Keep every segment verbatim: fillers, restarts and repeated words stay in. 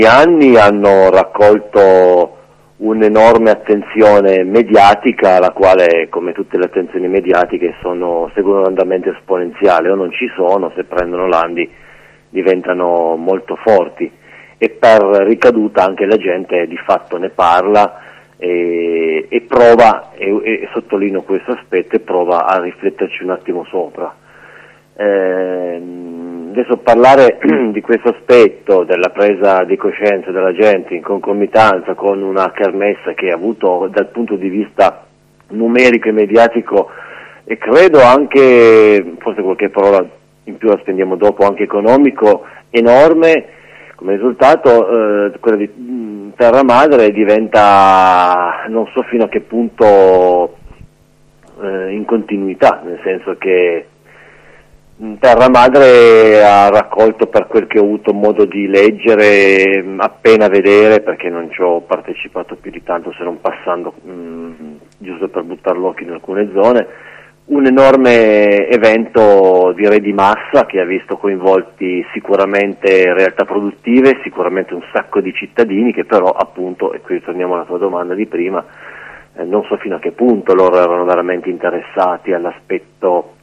anni hanno raccolto un'enorme attenzione mediatica, la quale, come tutte le attenzioni mediatiche, sono, seguono un andamento esponenziale, o non ci sono, se prendono l'Andi diventano molto forti, e per ricaduta anche la gente di fatto ne parla e, e prova, e, e sottolineo questo aspetto, e prova a rifletterci un attimo sopra. Eh, adesso parlare di questo aspetto della presa di coscienza della gente in concomitanza con una kermesse che ha avuto dal punto di vista numerico e mediatico, e credo anche, forse qualche parola in più la spendiamo dopo, anche economico, enorme, come risultato eh, quella di Terra Madre diventa, non so fino a che punto, eh, in continuità, nel senso che Terra Madre ha raccolto, per quel che ho avuto modo di leggere, appena vedere, perché non ci ho partecipato più di tanto se non passando mh, giusto per buttar l'occhio in alcune zone, un enorme evento, direi di massa, che ha visto coinvolti sicuramente realtà produttive, sicuramente un sacco di cittadini che però, appunto, e qui torniamo alla tua domanda di prima, eh, non so fino a che punto loro erano veramente interessati all'aspetto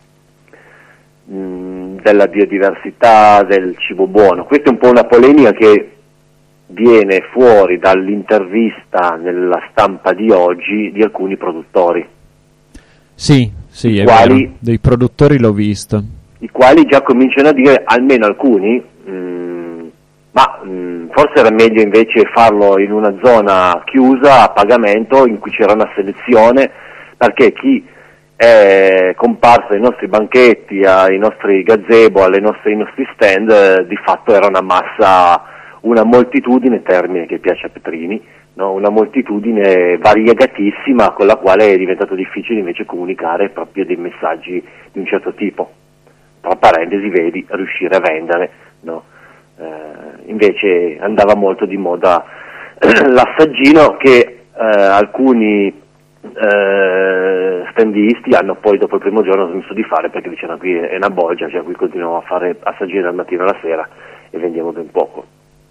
della biodiversità, del cibo buono. Questa è un po' una polemica che viene fuori dall'intervista nella stampa di oggi di alcuni produttori. Sì, sì, è quali, vero, dei produttori l'ho visto. I quali già cominciano a dire, almeno alcuni, mh, ma mh, forse era meglio invece farlo in una zona chiusa, a pagamento, in cui c'era una selezione, perché chi è comparso ai nostri banchetti, ai nostri gazebo, alle nostre, ai nostri stand, eh, di fatto era una massa, una moltitudine, termine che piace a Petrini, no? Una moltitudine variegatissima, con la quale è diventato difficile invece comunicare proprio dei messaggi di un certo tipo. Tra parentesi, vedi, riuscire a vendere, no? Eh, invece andava molto di moda l'assaggino che eh, alcuni Uh, standisti hanno poi dopo il primo giorno smesso di fare, perché dicevano qui è una bolgia, cioè qui continuiamo a fare assaggi dal mattino alla sera e vendiamo ben poco.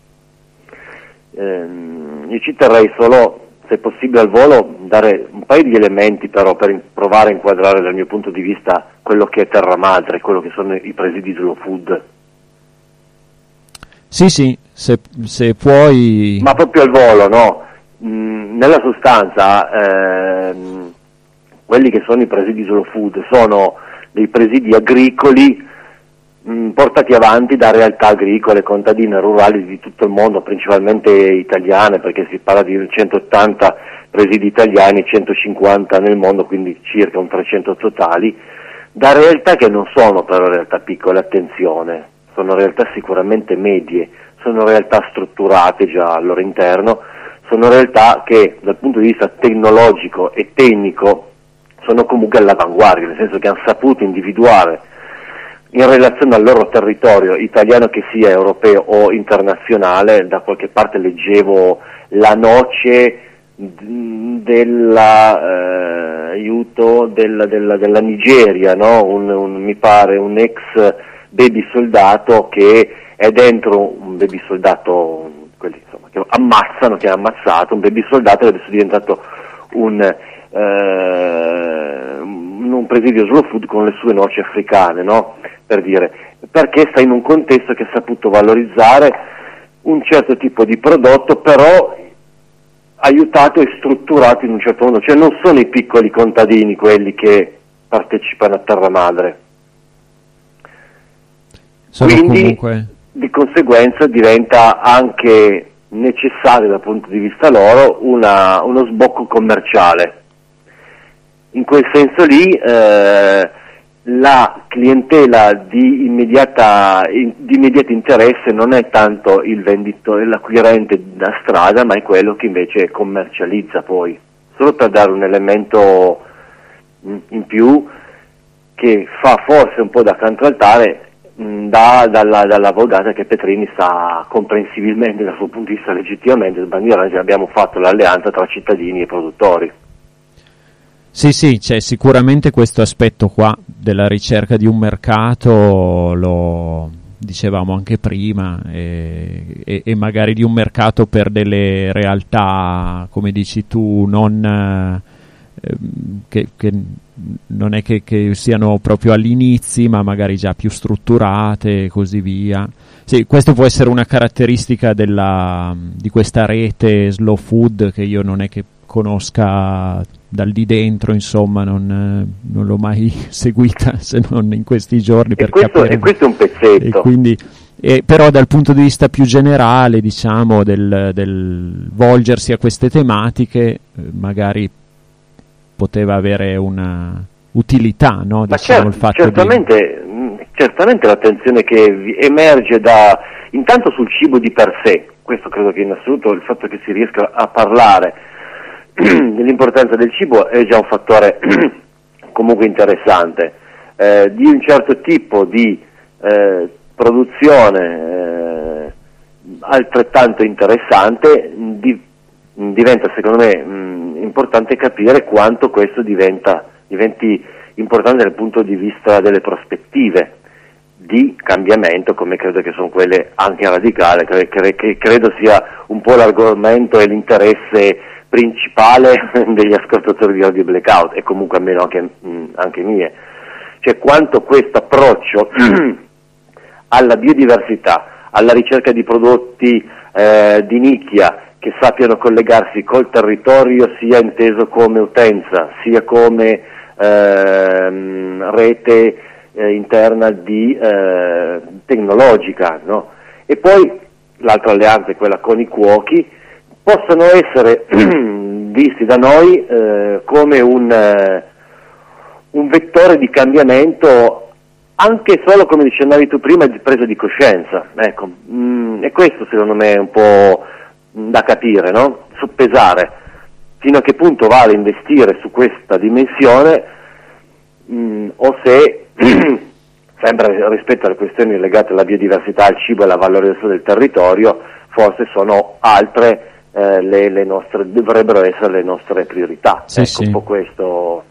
Uh, io ci terrei solo, se possibile al volo, dare un paio di elementi però per in- provare a inquadrare dal mio punto di vista quello che è Terra Madre, quello che sono i presidi slow food. Sì, sì, se, se puoi... Ma proprio al volo, no? Mm, nella sostanza ehm, quelli che sono i presidi slow food sono dei presidi agricoli mh, portati avanti da realtà agricole, contadine, rurali di tutto il mondo, principalmente italiane, perché si parla di centottanta presidi italiani, centocinquanta nel mondo, quindi circa un trecento totali, da realtà che non sono però realtà piccole, attenzione, sono realtà sicuramente medie, sono realtà strutturate già al loro interno, sono realtà che dal punto di vista tecnologico e tecnico sono comunque all'avanguardia, nel senso che hanno saputo individuare in relazione al loro territorio, italiano che sia, europeo o internazionale. Da qualche parte leggevo la noce della eh, aiuto della, della, della Nigeria, no? un, un, mi pare un ex baby soldato che è dentro un baby soldato, quelli insomma che ammazzano, che ha ammazzato un baby soldato, e adesso è diventato un, eh, un presidio slow food con le sue noci africane, no? Per dire, perché sta in un contesto che ha saputo valorizzare un certo tipo di prodotto, però aiutato e strutturato in un certo modo, cioè non sono i piccoli contadini quelli che partecipano a Terra Madre. Sono Quindi comunque... di conseguenza diventa anche necessario dal punto di vista loro una, uno sbocco commerciale. In quel senso lì eh, la clientela di, immediata, in, di immediato interesse non è tanto il venditore, l'acquirente da strada, ma è quello che invece commercializza poi. Solo per dare un elemento in, in più che fa forse un po' da contraltare Da, dalla, dalla vulgata che Petrini sta comprensibilmente, dal suo punto di vista legittimamente, sbandierando che abbiamo fatto l'alleanza tra cittadini e produttori. Sì, sì, c'è sicuramente questo aspetto qua della ricerca di un mercato, lo, dicevamo anche prima, e, e, e magari di un mercato per delle realtà, come dici tu, non eh, che, che non è che, che siano proprio agli inizi, ma magari già più strutturate e così via. Sì, questo può essere una caratteristica della, di questa rete slow food, che io non è che conosca dal di dentro, insomma, non, non l'ho mai seguita se non in questi giorni, per e questo, capire. E questo è un pezzetto. E quindi, e però dal punto di vista più generale, diciamo, del, del volgersi a queste tematiche, magari poteva avere una utilità, no? Ma Diciamo, cer- il fatto certamente, di... certamente l'attenzione che emerge da intanto sul cibo di per sé, questo credo che in assoluto il fatto che si riesca a parlare dell'importanza del cibo è già un fattore comunque interessante, eh, di un certo tipo di eh, produzione eh, altrettanto interessante, di, diventa secondo me mh, importante capire quanto questo diventa, diventi importante dal punto di vista delle prospettive di cambiamento, come credo che sono quelle anche radicali, che, che, che credo sia un po' l'argomento e l'interesse principale degli ascoltatori di Radio Blackout, e comunque almeno anche, mh, anche mie, cioè quanto questo approccio alla biodiversità, alla ricerca di prodotti eh, di nicchia che sappiano collegarsi col territorio, sia inteso come utenza, sia come ehm, rete eh, interna di eh, tecnologica, no? E poi l'altra alleanza è quella con i cuochi, possono essere visti da noi eh, come un, eh, un vettore di cambiamento, anche solo, come dicevi tu prima, di presa di coscienza, ecco. Mm, e questo secondo me è un po' da capire, no? Soppesare fino a che punto vale investire su questa dimensione, mh, o se sempre rispetto alle questioni legate alla biodiversità, al cibo e alla valorizzazione del territorio, forse sono altre eh, le, le nostre, dovrebbero essere le nostre priorità. Sì, ecco, sì. Un po' questo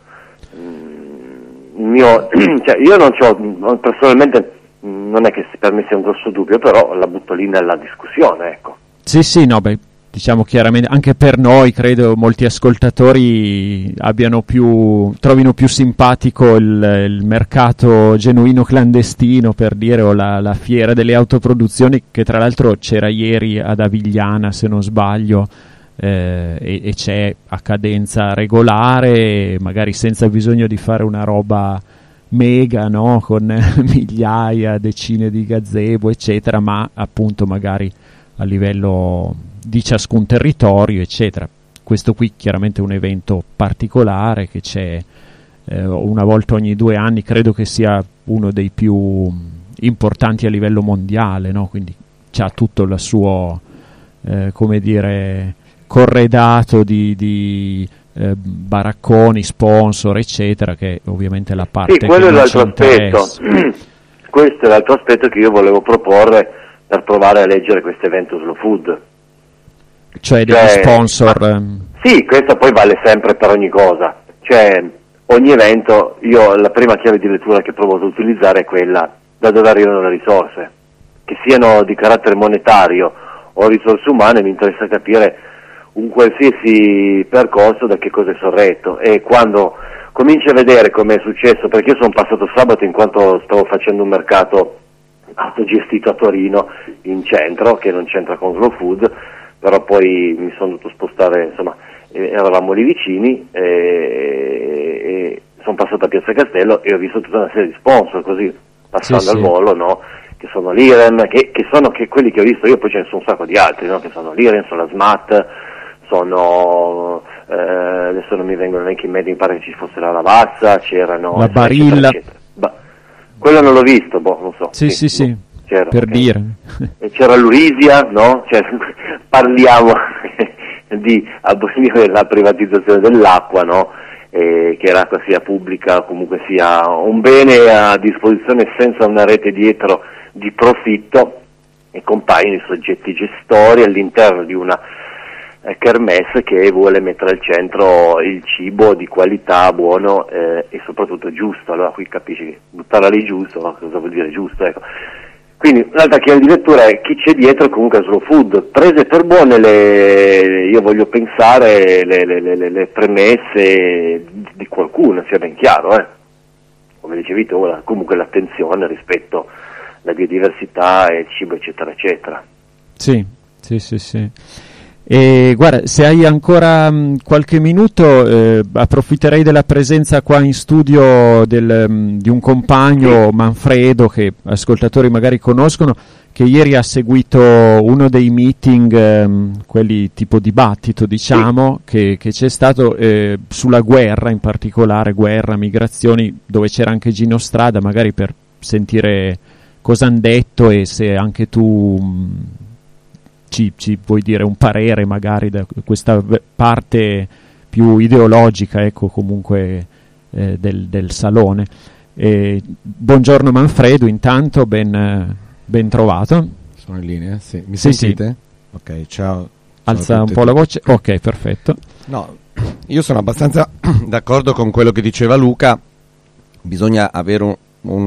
mh, il mio, cioè io non c'ho, personalmente non è che per me sia un grosso dubbio, però la butto lì nella discussione, ecco. Sì, sì, no, beh, diciamo chiaramente, anche per noi credo molti ascoltatori abbiano più, trovino più simpatico il, il mercato genuino clandestino, per dire, o la, la fiera delle autoproduzioni, che tra l'altro c'era ieri ad Avigliana, se non sbaglio, eh, e, e c'è a cadenza regolare, magari senza bisogno di fare una roba mega, no? Con migliaia, decine di gazebo, eccetera, ma appunto magari a livello di ciascun territorio, eccetera. Questo qui chiaramente è un evento particolare che c'è eh, una volta ogni due anni, credo che sia uno dei più importanti a livello mondiale, no? Quindi c'ha tutto il suo, eh, come dire, corredato di, di eh, baracconi, sponsor, eccetera, che ovviamente è la parte sì, quello che è non l'altro ci interessa. aspetto. Questo è l'altro aspetto che io volevo proporre per provare a leggere questo evento Slow Food. Cioè degli cioè, sponsor. Ma, sì, questo poi vale sempre per ogni cosa. Cioè, ogni evento, io la prima chiave di lettura che provo ad utilizzare è quella da dove arrivano le risorse. Che siano di carattere monetario o risorse umane, mi interessa capire un qualsiasi percorso da che cosa è sorretto. E quando cominci a vedere come è successo, perché io sono passato sabato in quanto stavo facendo un mercato autogestito a Torino in centro, che non c'entra con Slow Food, però poi mi sono dovuto spostare, insomma, eh, eravamo lì vicini, e, e sono passato a Piazza Castello e ho visto tutta una serie di sponsor, così passando sì, al sì. volo, no? Che sono l'Iren, che, che sono che quelli che ho visto io, poi ce ne sono un sacco di altri, no? Che sono l'Iren, sono la SMAT, sono eh, adesso non mi vengono neanche in mente, mi pare che ci fosse la Lavazza, c'erano la eccetera, Barilla. eccetera. Ba- quello non l'ho visto, boh, non so. Sì, sì, sì, sì. C'era, per okay. dire. E c'era l'Urisia, no? Cioè, parliamo di abolire la privatizzazione dell'acqua, no? E che l'acqua sia pubblica, comunque sia un bene a disposizione senza una rete dietro di profitto, e compaiono i soggetti gestori all'interno di una eh, kermesse che vuole mettere al centro il cibo di qualità, buono eh, e soprattutto giusto. Allora qui capisci che buttarla lì giusto, no? Cosa vuol dire giusto? Ecco. Quindi un'altra chiave di lettura è chi c'è dietro comunque a Slow Food. Prese per buone le, io voglio pensare, le, le, le, le premesse di qualcuno, sia ben chiaro, eh. Come dicevi tu, comunque l'attenzione rispetto alla biodiversità e il cibo, eccetera, eccetera. Sì, sì, sì, sì. E guarda, se hai ancora mh, qualche minuto, eh, approfitterei della presenza qua in studio del, mh, di un compagno, Manfredo, che ascoltatori magari conoscono, che ieri ha seguito uno dei meeting, ehm, quelli tipo dibattito, diciamo, sì. che, che c'è stato eh, sulla guerra, in particolare guerra, migrazioni, dove c'era anche Gino Strada, magari per sentire cosa han detto e se anche tu... Mh, Ci, ci vuoi dire un parere magari da questa parte più ideologica, ecco, comunque eh, del, del salone. E, buongiorno Manfredo, intanto ben, ben trovato. Sono in linea? Sì. Mi sì, sentite? Sì. Ok, ciao. Alza ciao un po' la voce. Ok, perfetto. No, io sono abbastanza d'accordo con quello che diceva Luca. Bisogna avere un,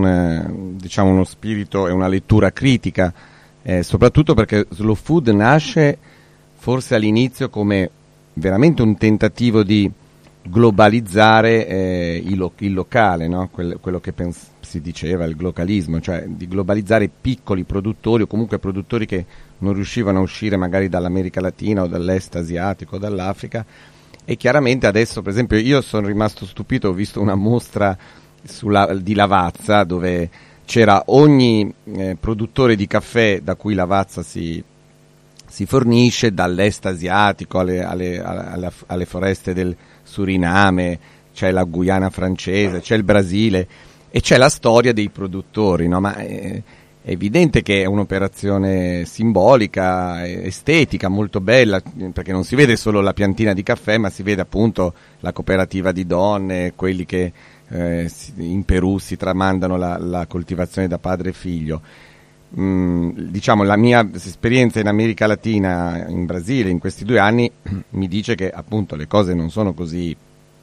un diciamo uno spirito e una lettura critica. Eh, soprattutto perché Slow Food nasce forse all'inizio come veramente un tentativo di globalizzare eh, il, lo- il locale, no? Quel- quello che pens- si diceva, il glocalismo, cioè di globalizzare piccoli produttori o comunque produttori che non riuscivano a uscire magari dall'America Latina o dall'est asiatico o dall'Africa. E chiaramente adesso, per esempio, io sono rimasto stupito, ho visto una mostra sulla, di Lavazza dove c'era ogni eh, produttore di caffè da cui Lavazza si, si fornisce, dall'est asiatico alle, alle, alle, alle foreste del Suriname, c'è la Guyana francese, c'è il Brasile e c'è la storia dei produttori, no? Ma è, è evidente che è un'operazione simbolica, estetica, molto bella, perché non si vede solo la piantina di caffè, ma si vede appunto la cooperativa di donne, quelli che Eh, in Perù si tramandano la, la coltivazione da padre e figlio. Mm, diciamo la mia esperienza in America Latina, in Brasile, in questi due anni mi dice che appunto le cose non sono così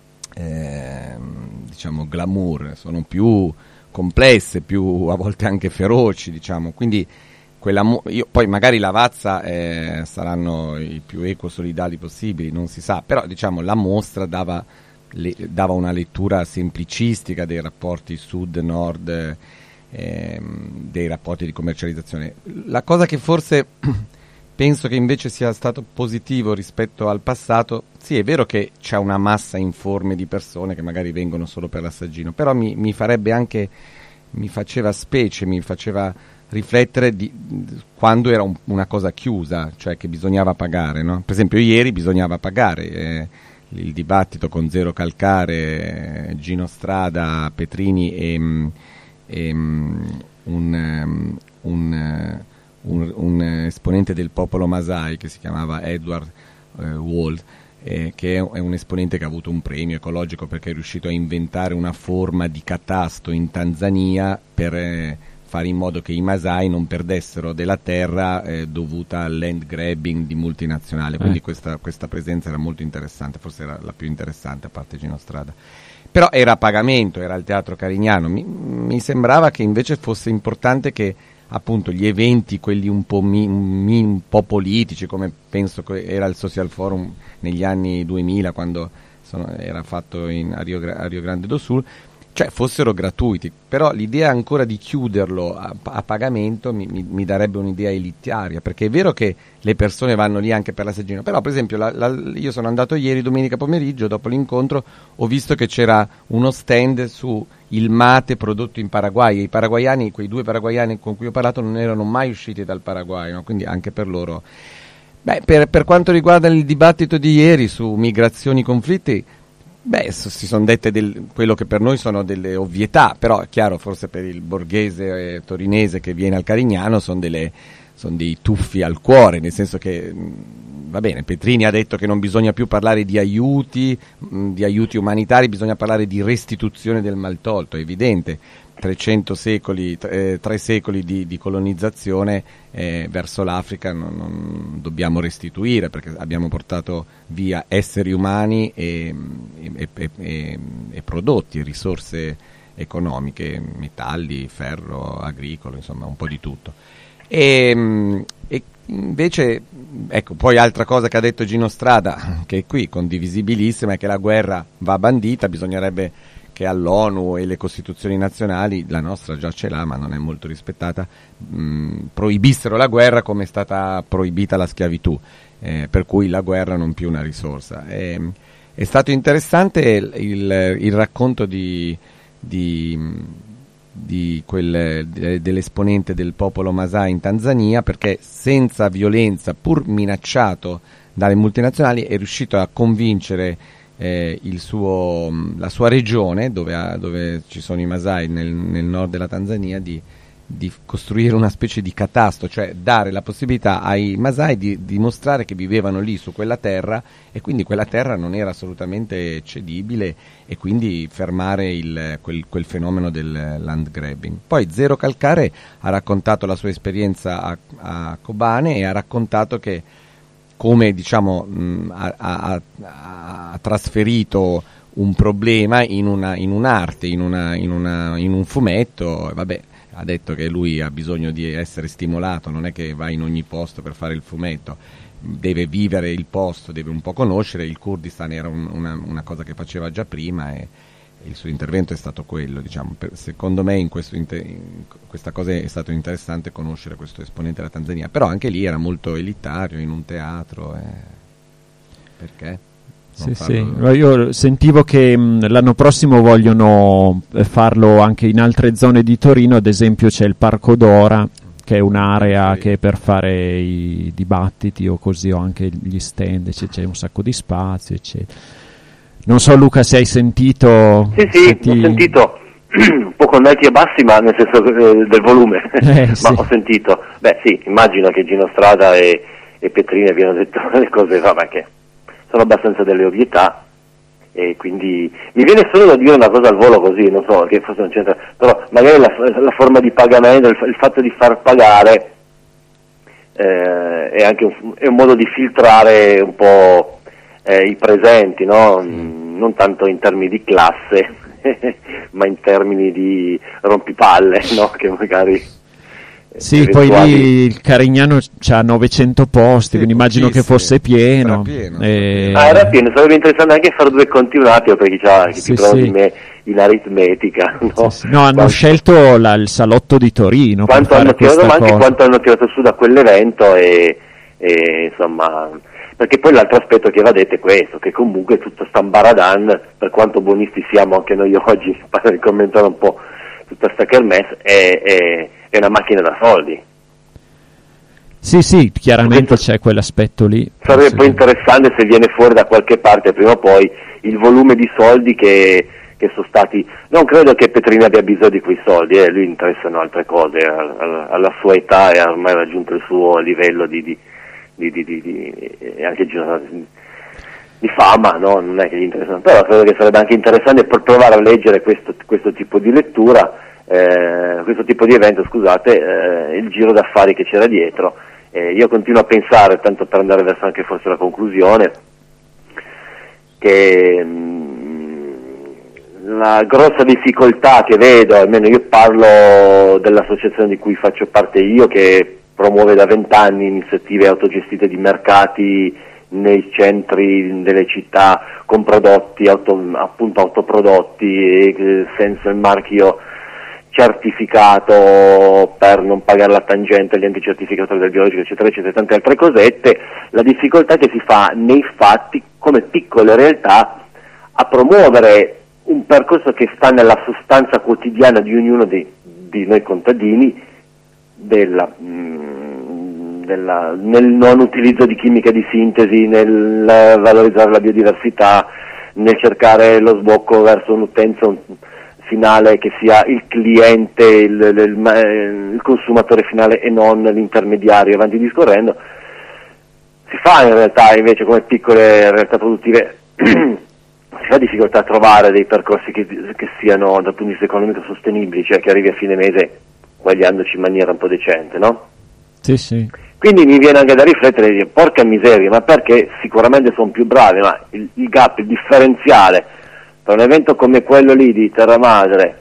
eh, diciamo glamour, sono più complesse, più a volte anche feroci, diciamo. Quindi quella mo- io, poi magari Lavazza eh, saranno i più ecosolidali possibili, non si sa, però diciamo la mostra dava Le, dava una lettura semplicistica dei rapporti sud-nord, ehm, dei rapporti di commercializzazione. La cosa che forse penso che invece sia stato positivo rispetto al passato, sì, è vero che c'è una massa informe di persone che magari vengono solo per l'assaggino, però mi, mi farebbe anche, mi faceva specie, mi faceva riflettere di, quando era un, una cosa chiusa, cioè che bisognava pagare, no? Per esempio ieri bisognava pagare, eh, il dibattito con Zero Calcare, Gino Strada, Petrini e, e un, un, un, un, un esponente del popolo Masai che si chiamava Edward eh, Wald, eh, che è un esponente che ha avuto un premio ecologico perché è riuscito a inventare una forma di catasto in Tanzania per eh, fare in modo che i Masai non perdessero della terra eh, dovuta al land grabbing di multinazionali, quindi eh. questa, questa presenza era molto interessante, forse era la più interessante a parte Gino Strada. Però era a pagamento, era al Teatro Carignano, mi, mi sembrava che invece fosse importante che appunto gli eventi, quelli un po', mi, mi, un po' politici, come penso che era il Social Forum negli anni duemila quando sono, era fatto in, a, Rio, a Rio Grande do Sul, cioè fossero gratuiti, però l'idea ancora di chiuderlo a, a pagamento mi, mi, mi darebbe un'idea elitaria, perché è vero che le persone vanno lì anche per l'assaggino, però per esempio la, la, io sono andato ieri domenica pomeriggio, dopo l'incontro ho visto che c'era uno stand su il mate prodotto in Paraguay e i paraguayani, quei due paraguayani con cui ho parlato non erano mai usciti dal Paraguay, no? Quindi anche per loro. Beh, per, per quanto riguarda il dibattito di ieri su migrazioni, conflitti, beh, si sono dette del, quello che per noi sono delle ovvietà, però è chiaro, forse per il borghese eh, torinese che viene al Carignano sono delle sono dei tuffi al cuore, nel senso che mh, va bene, Petrini ha detto che non bisogna più parlare di aiuti, mh, di aiuti umanitari, bisogna parlare di restituzione del maltolto, è evidente. trecento secoli, eh, tre secoli di, di colonizzazione eh, verso l'Africa non, non dobbiamo restituire, perché abbiamo portato via esseri umani e, e, e, e, e prodotti, risorse economiche, metalli, ferro, agricolo, insomma un po' di tutto. E, e invece, ecco, poi altra cosa che ha detto Gino Strada, che è qui condivisibilissima, è che la guerra va bandita, bisognerebbe che all'ONU e le costituzioni nazionali, la nostra già ce l'ha ma non è molto rispettata, mh, proibissero la guerra come è stata proibita la schiavitù, eh, per cui la guerra non più una risorsa. E, è stato interessante il, il, il racconto di, di, di quel, de, dell'esponente del popolo Masai in Tanzania, perché senza violenza, pur minacciato dalle multinazionali, è riuscito a convincere Eh, il suo, la sua regione, dove, ha, dove ci sono i Masai nel, nel nord della Tanzania, di, di costruire una specie di catasto, cioè dare la possibilità ai Masai di dimostrare che vivevano lì su quella terra, e quindi quella terra non era assolutamente cedibile, e quindi fermare il, quel, quel fenomeno del land grabbing. Poi Zero Calcare ha raccontato la sua esperienza a, a Kobane e ha raccontato che come diciamo mh, ha, ha, ha trasferito un problema in, una, in un'arte, in, una, in, una, in un fumetto. Vabbè, ha detto che lui ha bisogno di essere stimolato, non è che va in ogni posto per fare il fumetto, deve vivere il posto, deve un po' conoscere. Il Kurdistan era un, una, una cosa che faceva già prima, e il suo intervento è stato quello, diciamo. Per, secondo me in, questo inter, in questa cosa è stato interessante conoscere questo esponente della Tanzania, però anche lì era molto elitario, in un teatro, eh. Perché? Sì, sì. Io sentivo che mh, l'anno prossimo vogliono farlo anche in altre zone di Torino, ad esempio c'è il Parco Dora, che è un'area sì. che è per fare i dibattiti o così, o anche gli stand, c'è, c'è un sacco di spazio, eccetera. Non so, Luca, se hai sentito. Sì, sì, ti... ho sentito un po' con alti e bassi, ma nel senso eh, del volume, eh, ma sì. ho sentito. Beh sì, immagino che Gino Strada e, e Petrini abbiano detto le cose, vabbè, che sono abbastanza delle ovvietà, e quindi mi viene solo da dire una cosa al volo così, non so, che forse non c'entra, però magari la, la forma di pagamento, il, il fatto di far pagare eh, è anche un, è un modo di filtrare un po' Eh, i presenti, no? Mm. Non tanto in termini di classe, ma in termini di rompipalle, no? Che magari sì, eventuali... poi lì il Carignano c'ha novecento posti, sì, quindi immagino che fosse pieno. Era pieno, e... Ah, era pieno, sarebbe interessante anche fare due conti un attimo, per chi, c'ha, chi sì, più bravo sì. di me in aritmetica, no? Sì, sì. No, hanno quanto... scelto la, il salotto di Torino. Quanto per hanno fare tirato, ma anche cosa. quanto hanno tirato su da quell'evento, e, e insomma... Perché poi l'altro aspetto che va detto è questo, che comunque tutto sta Baradan, per quanto buonisti siamo anche noi oggi, per commentare un po' tutta sta kermesse, è, è, è una macchina da soldi. Sì, sì, chiaramente questo c'è quell'aspetto lì. Sarebbe poi interessante se viene fuori da qualche parte prima o poi il volume di soldi che, che sono stati. Non credo che Petrini abbia bisogno di quei soldi, eh, lui interessano altre cose, alla, alla sua età è ormai raggiunto il suo livello di... di Di, di, di, di, anche di, di fama, no? Non è che gli interessa, però credo che sarebbe anche interessante per provare a leggere questo, questo tipo di lettura, eh, questo tipo di evento, scusate, eh, il giro d'affari che c'era dietro. Eh, io continuo a pensare, tanto per andare verso anche forse la conclusione, che mh, la grossa difficoltà che vedo, almeno io parlo dell'associazione di cui faccio parte io, che promuove da vent'anni iniziative autogestite di mercati nei centri delle città con prodotti auto, appunto autoprodotti e senza il marchio certificato per non pagare la tangente, gli anticertificatori del biologico, eccetera, eccetera, e tante altre cosette. La difficoltà che si fa nei fatti, come piccole realtà, a promuovere un percorso che sta nella sostanza quotidiana di ognuno di, di noi contadini, Della, mh, della, nel non utilizzo di chimica di sintesi, nel valorizzare la biodiversità, nel cercare lo sbocco verso un'utenza finale che sia il cliente, il, il, il consumatore finale e non l'intermediario, avanti discorrendo. Si fa in realtà invece come piccole realtà produttive si fa difficoltà a trovare dei percorsi che, che siano dal punto di vista economico sostenibili, cioè che arrivi a fine mese guagliandoci in maniera un po' decente, no? Sì, sì. Quindi mi viene anche da riflettere e dire, porca miseria, ma perché sicuramente sono più bravi, ma il, il gap, il differenziale tra un evento come quello lì di Terra Madre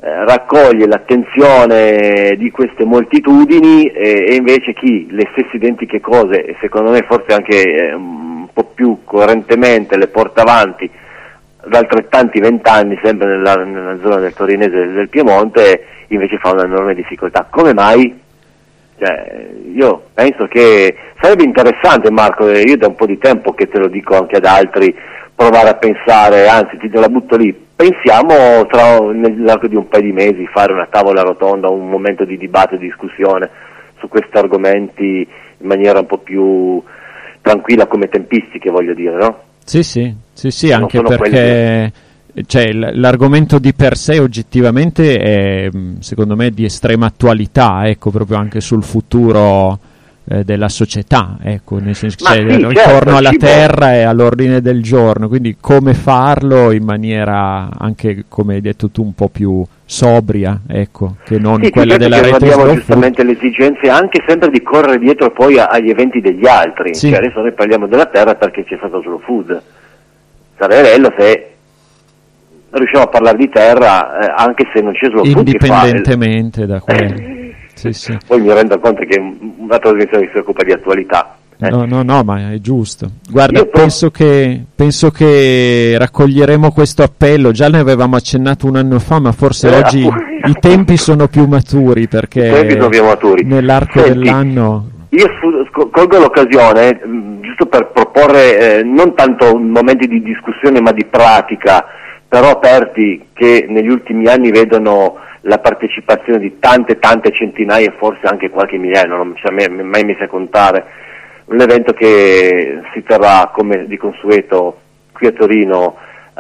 eh, raccoglie l'attenzione di queste moltitudini e, e invece chi le stesse identiche cose, e secondo me forse anche eh, un po' più coerentemente le porta avanti da altrettanti vent'anni, sempre nella, nella zona del torinese e del Piemonte, invece fa un'enorme difficoltà. Come mai? Cioè, io penso che sarebbe interessante, Marco, io da un po' di tempo che te lo dico anche ad altri, provare a pensare, anzi ti te la butto lì, pensiamo tra, nell'arco di un paio di mesi fare una tavola rotonda, un momento di dibattito e discussione su questi argomenti in maniera un po' più tranquilla come tempistiche, voglio dire, no? Sì, sì, sì, sì, Non anche sono perché cioè, l- l'argomento di per sé oggettivamente è, secondo me, di estrema attualità, ecco, proprio anche sul futuro eh, della società, ecco, nel senso che Ma c'è sì, il certo, ritorno alla cibo. terra è all'ordine del giorno, quindi come farlo in maniera anche, come hai detto tu, un po' più sobria, ecco, che non Sì, quella certo della che rete abbiamo slow giustamente le esigenze anche sempre di correre dietro poi a- agli eventi degli altri, Sì. cioè adesso noi parliamo della terra perché c'è stato slow food, sarebbe bello se riusciamo a parlare di terra eh, anche se non c'è slow food che fa indipendentemente da quello. Sì, sì. poi mi rendo conto che è una trasmissione che si occupa di attualità. Eh. No, no, no, ma è giusto. Guarda, Io pro- penso che penso che raccoglieremo questo appello. Già ne avevamo accennato un anno fa, ma forse Eh, oggi appunto. i tempi sono più maturi I perché tempi sono più maturi. nell'arco Senti, dell'anno. Io scu- sc- colgo l'occasione mh, giusto per proporre eh, non tanto momenti di discussione ma di pratica, però aperti, che negli ultimi anni vedono la partecipazione di tante tante centinaia e forse anche qualche migliaia, non mi sono mai, mai messo a contare. Un evento che si terrà come di consueto qui a Torino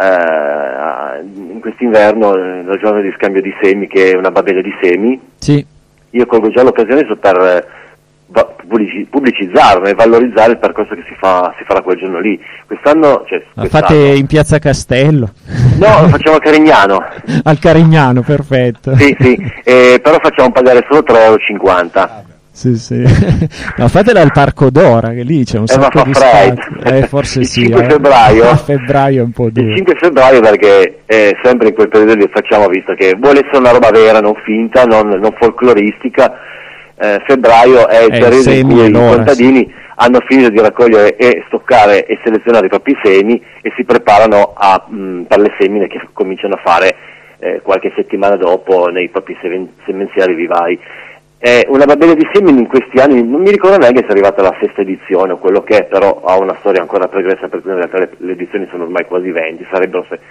eh, in quest'inverno, eh, la giornata di scambio di semi, che è una babele di semi. Sì, Io colgo già l'occasione so per eh, va- pubblici- pubblicizzarlo e valorizzare il percorso che si fa si farà quel giorno lì. Quest'anno, cioè, la quest'anno fate in Piazza Castello. no, lo facciamo a Carignano. Al Carignano, perfetto. Sì, sì, eh, però facciamo pagare solo tre euro e cinquanta. Sì, sì. No, fatela al Parco d'Ora, che lì c'è un Eh, ma sacco fa di freddo. spazio. Eh, forse Il sì. cinque eh. febbraio? A febbraio è un po' duro. Il cinque febbraio perché eh, sempre in quel periodo li facciamo, visto che vuole essere una roba vera, non finta, non, non folcloristica. Eh, febbraio è il Eh, periodo in semi cui e i l'ora, contadini hanno finito di raccogliere e stoccare e selezionare i propri semi e si preparano a, mh, per le semine che cominciano a fare eh, qualche settimana dopo nei propri semen- semenziali vivai. Eh, una babele di semini in questi anni, non mi ricordo neanche se è arrivata la sesta edizione o quello che è, però ha una storia ancora pregressa perché in realtà le, le edizioni sono ormai quasi venti, sarebbero se...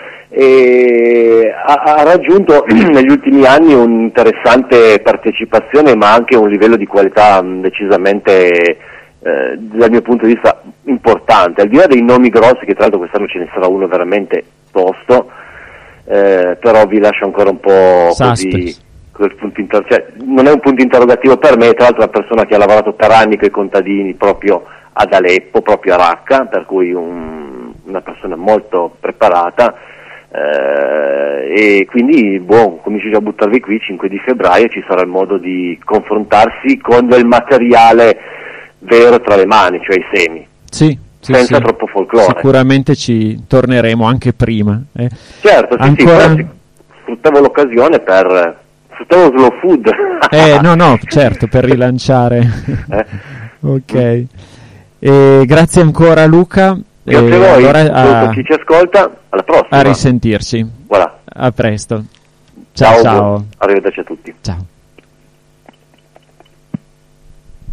E ha, ha raggiunto negli ultimi anni un'interessante partecipazione ma anche un livello di qualità mh, decisamente eh, dal mio punto di vista importante, al di là dei nomi grossi, che tra l'altro quest'anno ce ne sarà uno veramente tosto, eh, però vi lascio ancora un po' Suspense. così quel punto inter- cioè, non è un punto interrogativo per me, tra l'altro è una persona che ha lavorato per anni con i contadini proprio ad Aleppo, proprio a Raqqa, per cui un, una persona molto preparata. Eh, e quindi boh, comincio già a buttarvi qui, cinque di febbraio ci sarà il modo di confrontarsi con del materiale vero tra le mani, cioè i semi, Sì, sì, senza sì. troppo folklore. Sicuramente ci torneremo anche prima. eh. Certo, sì, Ancora... sì, però sfruttavo l'occasione per sfruttavo slow food. Eh, no, no, certo, per rilanciare. Eh. Ok. E grazie ancora Luca. Grazie E a voi, allora saluto a, chi ci ascolta, alla prossima. a risentirci. Voilà. A presto. Ciao, ciao. Arrivederci a tutti. Ciao.